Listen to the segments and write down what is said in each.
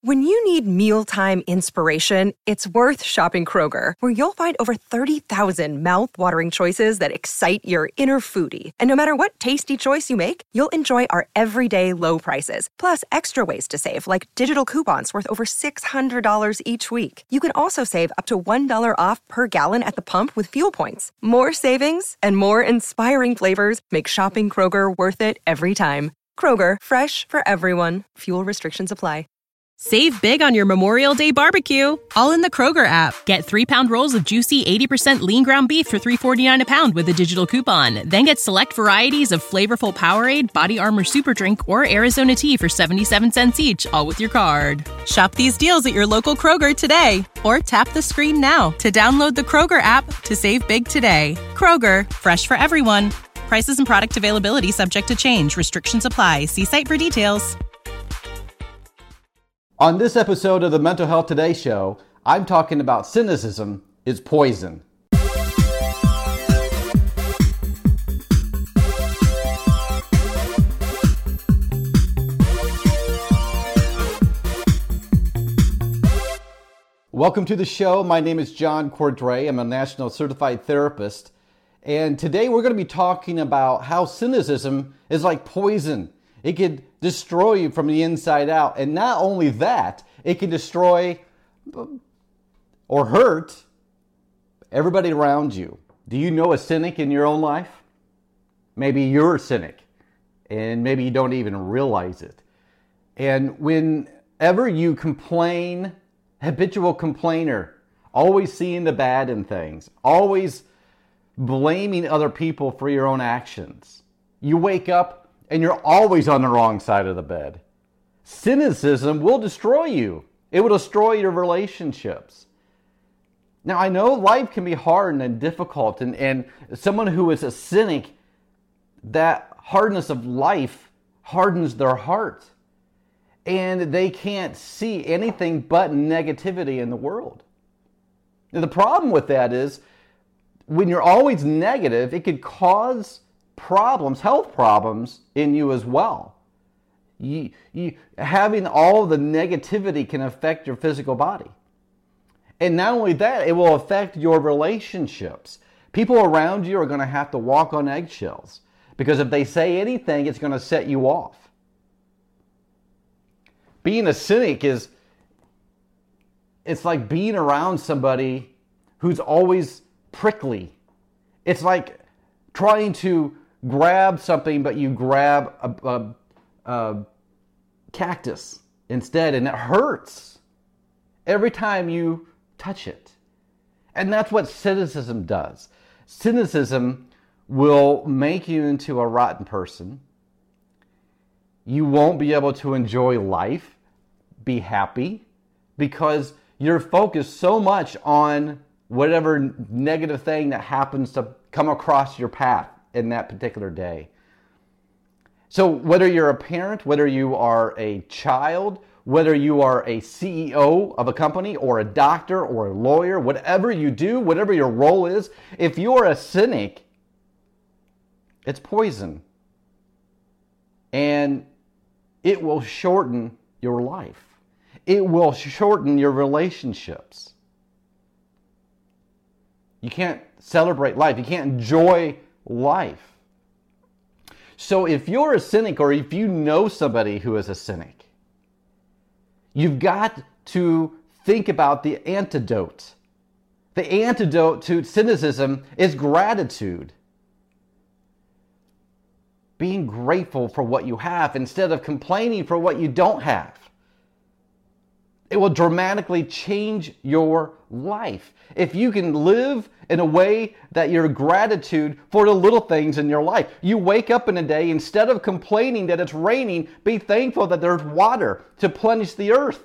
When you need mealtime inspiration, it's worth shopping Kroger, where you'll find over 30,000 mouth-watering choices that excite your inner foodie. And no matter what tasty choice you make, you'll enjoy our everyday low prices, plus extra ways to save, like digital coupons worth over $600 each week. You can also save up to $1 off per gallon at the pump with fuel points. More savings and more inspiring flavors make shopping Kroger worth it every time. Kroger, fresh for everyone. Fuel restrictions apply. Save big on your Memorial Day barbecue, all in the Kroger app. Get 3-pound rolls of juicy 80% lean ground beef for $3.49 a pound with a digital coupon. Then get select varieties of flavorful Powerade, Body Armor Super Drink, or Arizona tea for 77 cents each, all with your card. Shop these deals at your local Kroger today, or tap the screen now to download the Kroger app to save big today. Kroger, fresh for everyone. Prices and product availability subject to change. Restrictions apply. See site for details. On this episode of the Mental Health Today show, I'm talking about cynicism is poison. Welcome to the show. My name is John Cordray. I'm a National Certified Therapist. And today we're going to be talking about how cynicism is like poison. It could destroy you from the inside out. And not only that, it can destroy or hurt everybody around you. Do you know a cynic in your own life? Maybe you're a cynic, and maybe you don't even realize it. And whenever you complain, habitual complainer, always seeing the bad in things, always blaming other people for your own actions, you wake up and you're always on the wrong side of the bed. Cynicism will destroy you. It will destroy your relationships. Now, I know life can be hard and difficult, and someone who is a cynic, that hardness of life hardens their heart. And they can't see anything but negativity in the world. Now, the problem with that is, when you're always negative, it could cause problems, health problems in you as well. Having all the negativity can affect your physical body. And not only that, it will affect your relationships. People around you are going to have to walk on eggshells, because if they say anything, it's going to set you off. Being a cynic it's like being around somebody who's always prickly. It's like trying to grab something, but you grab a cactus instead, and it hurts every time you touch it. And that's what cynicism does. Cynicism will make you into a rotten person. You won't be able to enjoy life, be happy, because you're focused so much on whatever negative thing that happens to come across your path in that particular day. So whether you're a parent, whether you are a child, whether you are a CEO of a company or a doctor or a lawyer, whatever you do, whatever your role is, if you're a cynic, it's poison. And it will shorten your life. It will shorten your relationships. You can't celebrate life. You can't enjoy life. So if you're a cynic, or if you know somebody who is a cynic, you've got to think about the antidote. The antidote to cynicism is gratitude. Being grateful for what you have instead of complaining for what you don't have. It will dramatically change your life. If you can live in a way that you're gratitude for the little things in your life. You wake up in a day, instead of complaining that it's raining, be thankful that there's water to plenish the earth.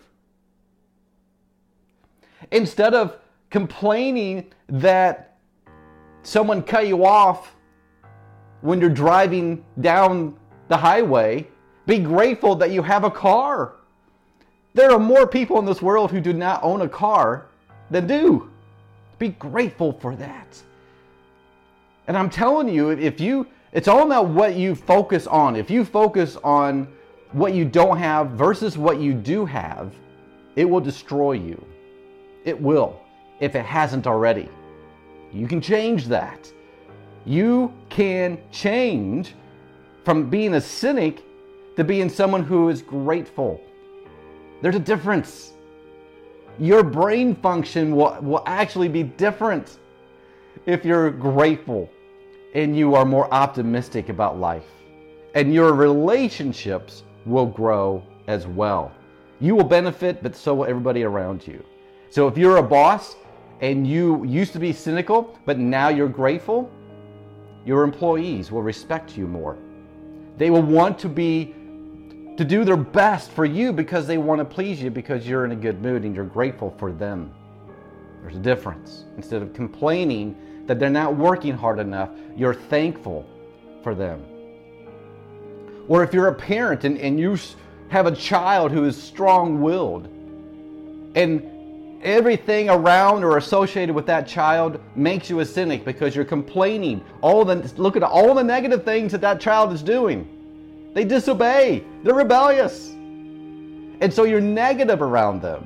Instead of complaining that someone cut you off when you're driving down the highway, be grateful that you have a car. There are more people in this world who do not own a car than do. Be grateful for that. And I'm telling you, it's all about what you focus on. If you focus on what you don't have versus what you do have, It will destroy you. It will, if it hasn't already. You can change that. You can change from being a cynic to being someone who is grateful. There's a difference. Your brain function will actually be different if you're grateful and you are more optimistic about life. And your relationships will grow as well. You will benefit, but so will everybody around you. So if you're a boss and you used to be cynical, but now you're grateful, your employees will respect you more. They will want to do their best for you because they want to please you because you're in a good mood and you're grateful for them. There's a difference. Instead of complaining that they're not working hard enough, you're thankful for them. Or if you're a parent and you have a child who is strong-willed and everything around or associated with that child makes you a cynic because you're complaining. Look at all the negative things that child is doing. They disobey. They're rebellious. And so you're negative around them.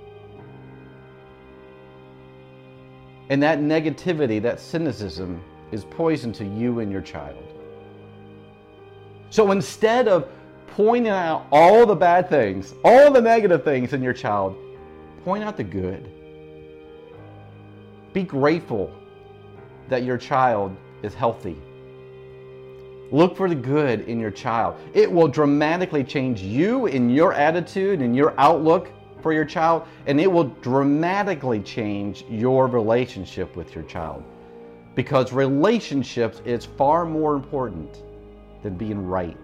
And that negativity, that cynicism, is poison to you and your child. So instead of pointing out all the bad things, all the negative things in your child, point out the good. Be grateful that your child is healthy. Look for the good in your child. It will dramatically change you in your attitude and your outlook for your child, and it will dramatically change your relationship with your child. Because relationships is far more important than being right.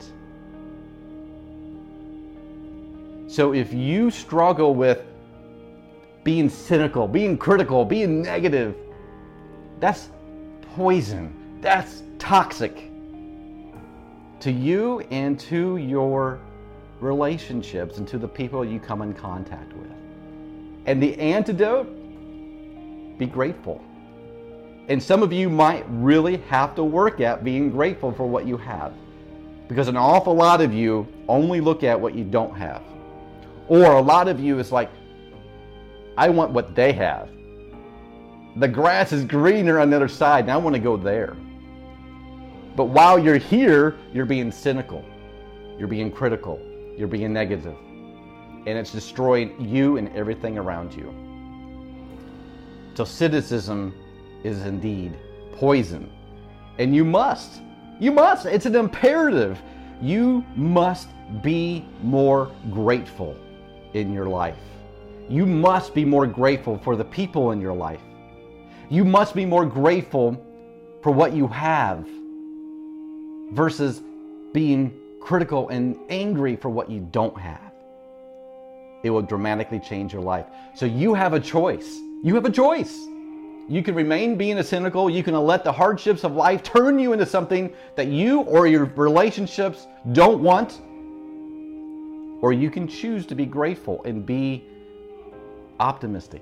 So if you struggle with being cynical, being critical, being negative, that's poison. That's toxic to you and to your relationships and to the people you come in contact with. And the antidote, be grateful. And some of you might really have to work at being grateful for what you have. Because an awful lot of you only look at what you don't have. Or a lot of you is like, I want what they have. The grass is greener on the other side, and I want to go there. But while you're here, you're being cynical. You're being critical. You're being negative. And it's destroying you and everything around you. So cynicism is indeed poison. And you must, it's an imperative. You must be more grateful in your life. You must be more grateful for the people in your life. You must be more grateful for what you have versus being critical and angry for what you don't have. It will dramatically change your life. So you have a choice. You have a choice. You can remain being a cynical. You can let the hardships of life turn you into something that you or your relationships don't want. Or you can choose to be grateful and be optimistic.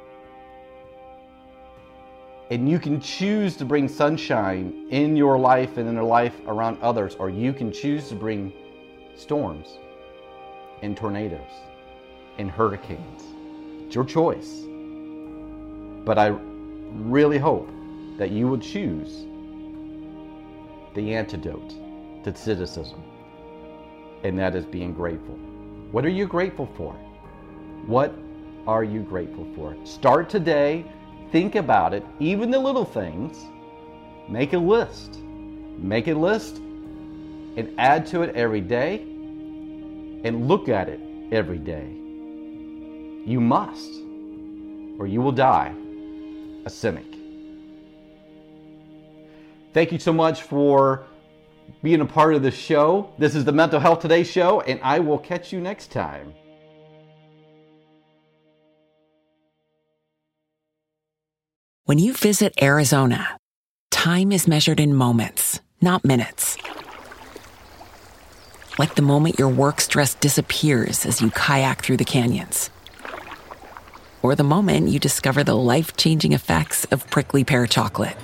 And you can choose to bring sunshine in your life and in the life around others, or you can choose to bring storms and tornadoes and hurricanes. It's your choice. But I really hope that you will choose the antidote to cynicism, and that is being grateful. What are you grateful for? What are you grateful for? Start today. Think about it, even the little things. Make a list. Make a list and add to it every day and look at it every day. You must, or you will die a cynic. Thank you so much for being a part of this show. This is the Mental Health Today show, and I will catch you next time. When you visit Arizona, time is measured in moments, not minutes. Like the moment your work stress disappears as you kayak through the canyons. Or the moment you discover the life-changing effects of prickly pear chocolate.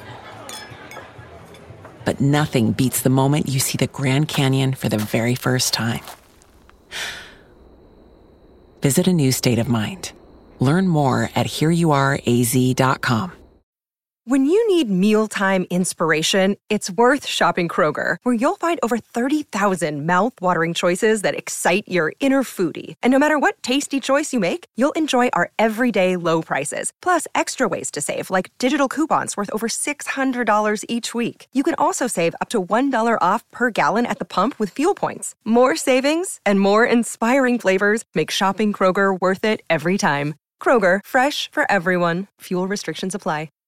But nothing beats the moment you see the Grand Canyon for the very first time. visit a new state of mind. Learn more at hereyouareaz.com. When you need mealtime inspiration, it's worth shopping Kroger, where you'll find over 30,000 mouth-watering choices that excite your inner foodie. And no matter what tasty choice you make, you'll enjoy our everyday low prices, plus extra ways to save, like digital coupons worth over $600 each week. You can also save up to $1 off per gallon at the pump with fuel points. More savings and more inspiring flavors make shopping Kroger worth it every time. Kroger, fresh for everyone. Fuel restrictions apply.